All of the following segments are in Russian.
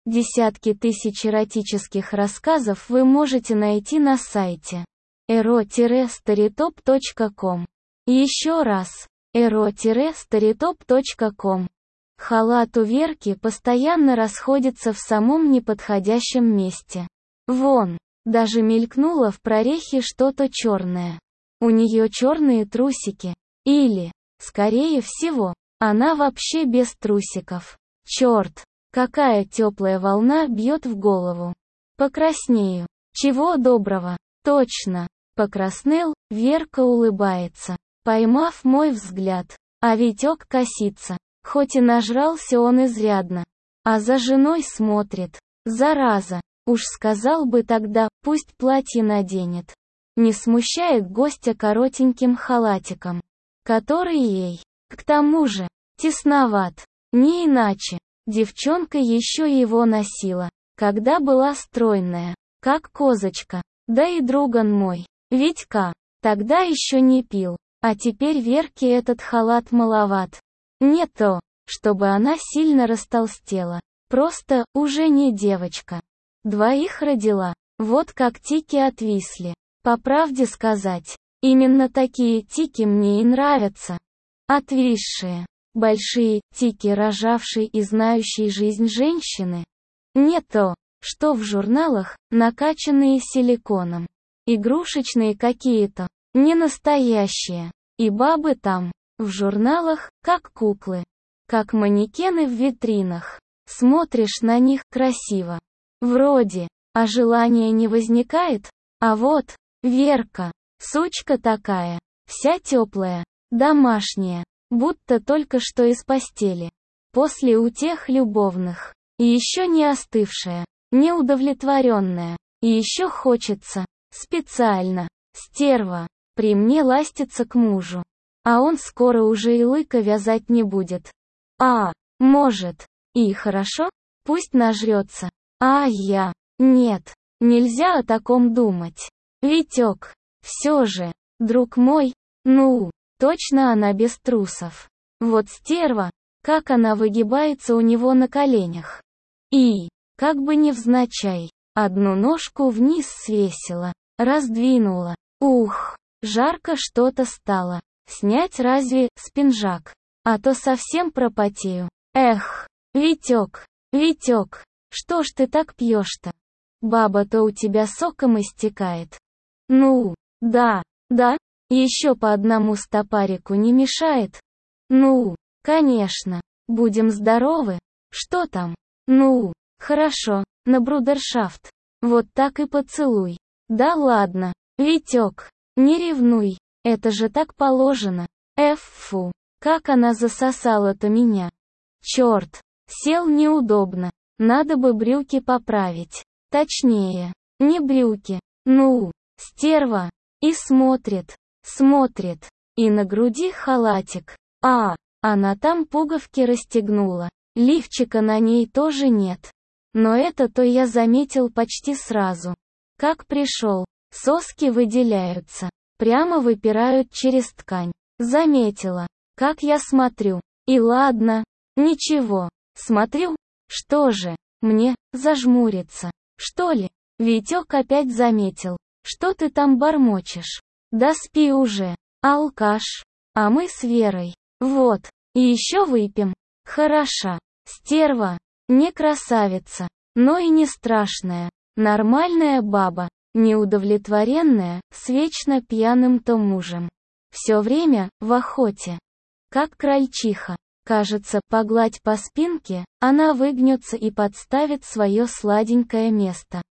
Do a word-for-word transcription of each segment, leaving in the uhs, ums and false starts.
Десятки тысяч эротических рассказов вы можете найти на сайте эро старитоп точка ком. Еще раз, эро старитоп точка ком. Халат у Верки постоянно расходится в самом неподходящем месте. Вон, даже мелькнуло в прорехе что-то черное. У нее черные трусики. Или, скорее всего, она вообще без трусиков. Черт, какая теплая волна бьет в голову. Покраснею. Чего доброго. Точно. Покраснел, Верка улыбается, поймав мой взгляд. А Витек косится. Хоть и нажрался он изрядно. А за женой смотрит. Зараза. Уж сказал бы тогда, пусть платье наденет. Не смущает гостя коротеньким халатиком, который ей, к тому же, тесноват. Не иначе. Девчонка еще его носила, когда была стройная, как козочка. Да и друган мой, Витька, тогда еще не пил. А теперь Верке этот халат маловат. Не то, чтобы она сильно растолстела. Просто, уже не девочка. Двоих родила, вот как тики отвисли. По правде сказать, именно такие тики мне и нравятся. Отвисшие. Большие тики, рожавшие и знающие жизнь женщины. Не то, что в журналах, накачанные силиконом. Игрушечные какие-то, не настоящие. И бабы там, в журналах, как куклы. Как манекены в витринах. Смотришь на них красиво. Вроде, а желания не возникает? А вот, Верка, сучка такая, вся теплая, домашняя, будто только что из постели. После утех любовных. И еще не остывшая, неудовлетворенная. И еще хочется, специально, стерва, при мне ластится к мужу. А он скоро уже и лыка вязать не будет. А, может. И хорошо, пусть нажрется. А я, нет, нельзя о таком думать. Витек, все же, друг мой, ну, точно она без трусов. Вот стерва, как она выгибается у него на коленях. И, как бы невзначай, одну ножку вниз свесила, раздвинула. Ух, жарко что-то стало. Снять разве с пинжак? А то совсем пропотею. Эх, Витек, Витек, что ж ты так пьешь-то? Баба-то у тебя соком истекает. Ну, да, да, еще по одному стопарику не мешает? Ну, конечно, будем здоровы. Что там? Ну, хорошо, на брудершафт. Вот так и поцелуй. Да ладно, Витек, не ревнуй, это же так положено. Эф, фу, как она засосала-то меня. Черт, сел неудобно. Надо бы брюки поправить. Точнее, не брюки. Ну, стерва. И смотрит, смотрит. И на груди халатик. А, она там пуговки расстегнула. Лифчика на ней тоже нет. Но это-то я заметил почти сразу. Как пришел, соски выделяются. Прямо выпирают через ткань. Заметила, как я смотрю. И ладно, ничего, смотрю. Что же, мне, зажмуриться, что ли? Витек опять заметил. Что ты там бормочешь? Да спи уже, алкаш. А мы с Верой. Вот, и еще выпьем. Хороша, стерва, не красавица, но и не страшная. Нормальная баба, неудовлетворенная, с вечно пьяным-то мужем. Все время, в охоте. Как крольчиха. Кажется, погладь по спинке, она выгнется и подставит свое сладенькое место.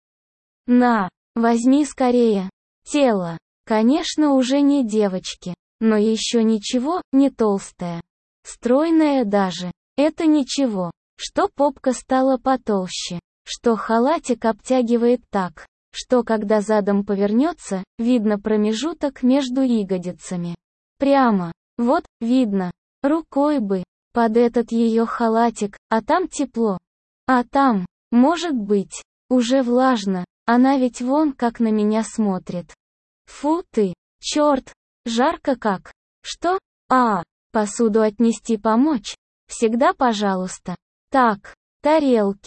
На, возьми скорее. Тело. Конечно, уже не девочки, но еще ничего, не толстая. Стройная даже. Это ничего, что попка стала потолще, что халатик обтягивает так, что когда задом повернется, видно промежуток между ягодицами. Прямо. Вот, видно. Рукой бы. Под этот ее халатик, а там тепло. А там, может быть, уже влажно, она ведь вон как на меня смотрит. Фу ты, черт, жарко как. Что? А, посуду отнести помочь? Всегда пожалуйста. Так, тарелки.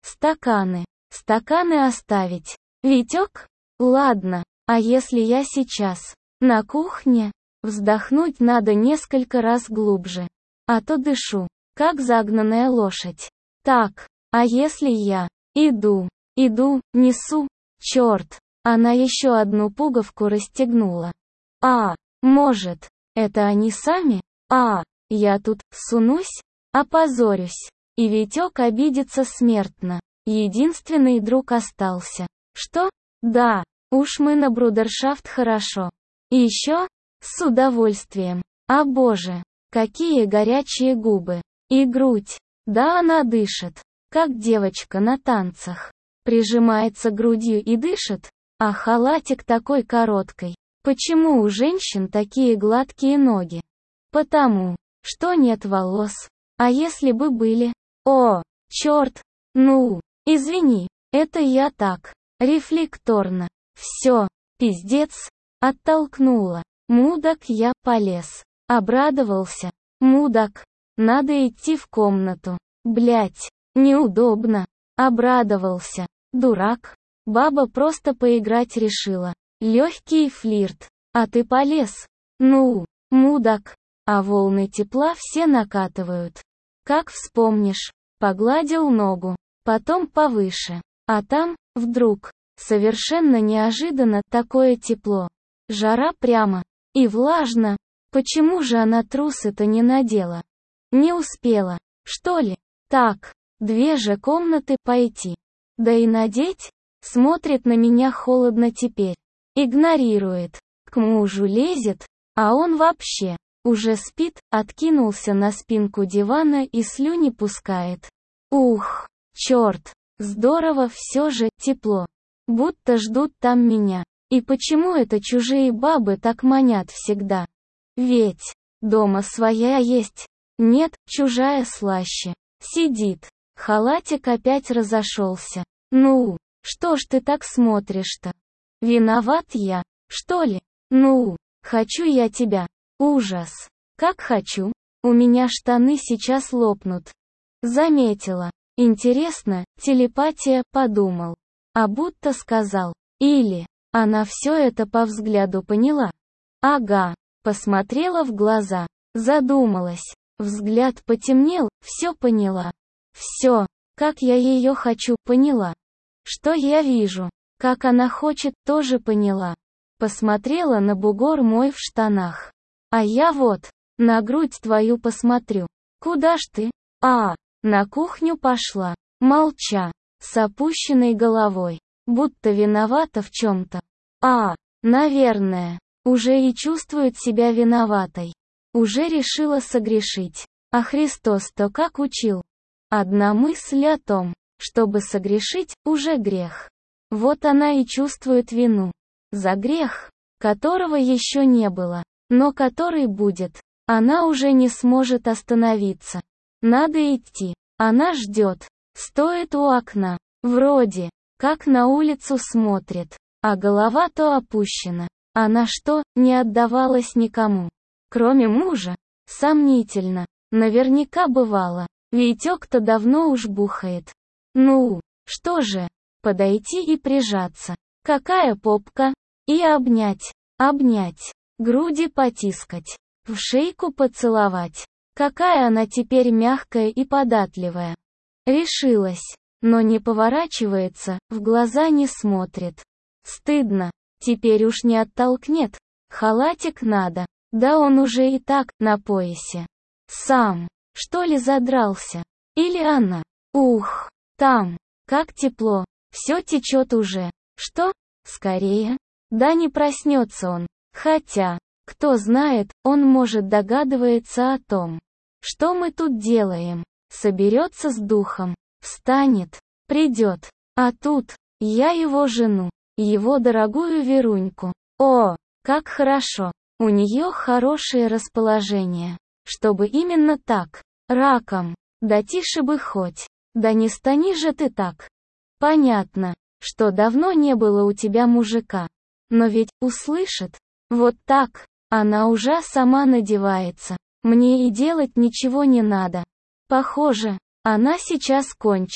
Стаканы. Стаканы оставить. Витек? Ладно, а если я сейчас на кухне? Вздохнуть надо несколько раз глубже. А то дышу, как загнанная лошадь. Так, а если я иду, иду, несу? Черт, она еще одну пуговку расстегнула. А, может, это они сами? А, я тут сунусь? Опозорюсь. И Витек обидится смертно. Единственный друг остался. Что? Да, уж мы на брудершафт хорошо. И еще? С удовольствием. А боже, какие горячие губы. И грудь. Да она дышит, как девочка на танцах. Прижимается грудью и дышит, а халатик такой короткой. Почему у женщин такие гладкие ноги? Потому, что нет волос. А если бы были? О, черт! Ну, извини, это я так, рефлекторно. Все, пиздец, оттолкнула. Мудак, я полез. Обрадовался. Мудак, надо идти в комнату. Блять, неудобно. Обрадовался. Дурак. Баба просто поиграть решила. Легкий флирт. А ты полез. Ну, мудак. А волны тепла все накатывают. Как вспомнишь. Погладил ногу. Потом повыше. А там, вдруг, совершенно неожиданно такое тепло. Жара прямо. И влажно. Почему же она трусы-то не надела? Не успела, что ли? Так, две же комнаты пойти. Да и надеть? Смотрит на меня холодно теперь. Игнорирует. К мужу лезет, а он вообще уже спит, откинулся на спинку дивана и слюни пускает. Ух, черт, здорово все же, тепло. Будто ждут там меня. И почему это чужие бабы так манят всегда? Ведь дома своя есть. Нет, чужая слаще. Сидит. Халатик опять разошелся. Ну, что ж ты так смотришь-то? Виноват я, что ли? Ну, хочу я тебя. Ужас. Как хочу. У меня штаны сейчас лопнут. Заметила. Интересно, телепатия, подумал. А будто сказал. Или, она все это по взгляду поняла. Ага. Посмотрела в глаза. Задумалась. Взгляд потемнел, все поняла. Все, как я ее хочу, поняла. Что я вижу, как она хочет, тоже поняла. Посмотрела на бугор мой в штанах. А я вот, на грудь твою посмотрю. Куда ж ты? А, на кухню пошла, молча, с опущенной головой, будто виновата в чем-то. А, наверное, уже и чувствует себя виноватой. Уже решила согрешить. А Христос-то как учил? Одна мысль о том, чтобы согрешить, уже грех. Вот она и чувствует вину. За грех, которого еще не было, но который будет. Она уже не сможет остановиться. Надо идти. Она ждет. Стоит у окна. Вроде, как на улицу смотрит. А голова то опущена. Она что, не отдавалась никому? Кроме мужа? Сомнительно. Наверняка бывало. Витек-то давно уж бухает. Ну, что же, подойти и прижаться. Какая попка? И обнять. Обнять. Груди потискать. В шейку поцеловать. Какая она теперь мягкая и податливая. Решилась. Но не поворачивается, в глаза не смотрит. Стыдно. Теперь уж не оттолкнет. Халатик надо. Да он уже и так, на поясе. Сам, что ли, задрался? Или она? Ух, там, как тепло. Все течет уже. Что? Скорее? Да не проснется он. Хотя, кто знает, он может догадывается о том, что мы тут делаем. Соберется с духом. Встанет. Придет. А тут, я его жену. Его дорогую Веруньку. О, как хорошо. У нее хорошее расположение. Чтобы именно так. Раком. Да тише бы хоть. Да не стани же ты так. Понятно, что давно не было у тебя мужика. Но ведь, услышит. Вот так. Она уже сама надевается. Мне и делать ничего не надо. Похоже, она сейчас кончит.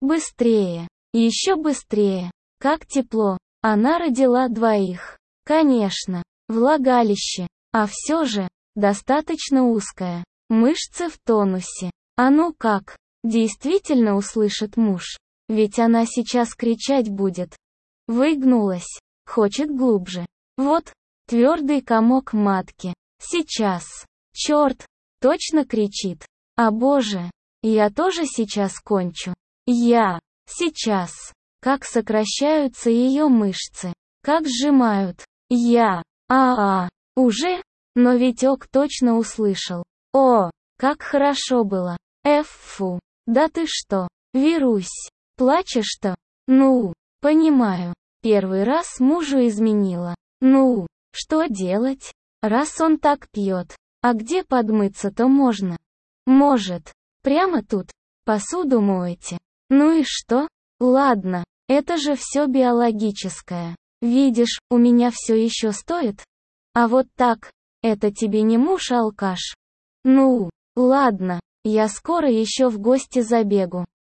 Быстрее. Еще быстрее. Как тепло. Она родила двоих. Конечно. Влагалище. А все же, достаточно узкое. Мышцы в тонусе. А ну как? Действительно услышит муж. Ведь она сейчас кричать будет. Выгнулась. Хочет глубже. Вот. Твердый комок матки. Сейчас. Черт. Точно кричит. А боже. Я тоже сейчас кончу. Я. Сейчас. Как сокращаются ее мышцы. Как сжимают. Я. А-а. Уже? Но Витек точно услышал. О, как хорошо было. Эф-фу. Да ты что? Вирусь. Плачешь-то? Ну, понимаю. Первый раз мужу изменила. Ну, что делать? Раз он так пьет. А где подмыться-то можно? Может. Прямо тут. Посуду моете. Ну и что? Ладно. Это же все биологическое. Видишь, у меня все еще стоит. А вот так. Это тебе не муж-алкаш. Ну, ладно. Я скоро еще в гости забегу.